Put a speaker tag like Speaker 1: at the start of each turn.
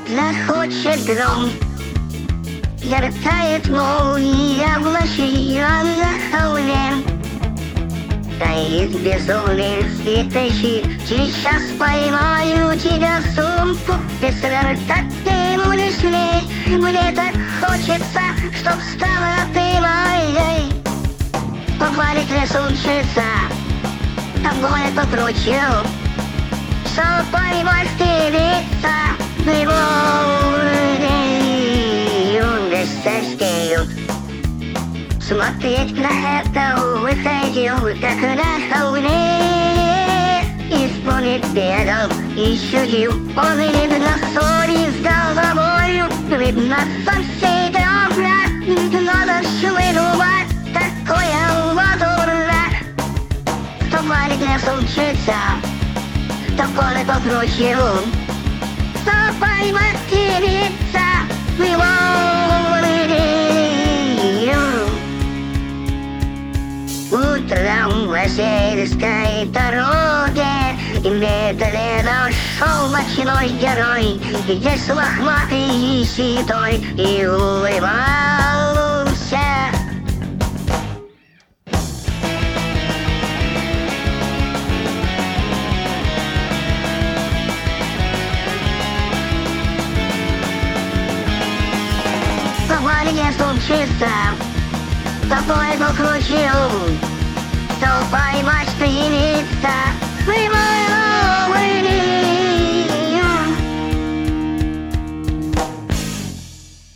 Speaker 1: захочет гром. Яркает молния в ночи на холме. Стоит безумный светочи, сейчас поймаю тебя в сумку. Без так ты будешь мне так хочется, чтоб стала ты моей. Попалит солнцеца, огонь покрутил, что поймать ты лица смотреть на это выходил, как на холме. Исполнит бегал и чудил, он видно ссорит с головою, видно сам всей добра, надо швырнуть такое ладурно. Кто валит на солнцеца, то поле покрутил, что поймать ты лица утром на сельской дороге и медленно шел ночной герой, здесь лохматый и седой, и улыбался. Поваление случится, такой покрутил, что поймать стремится.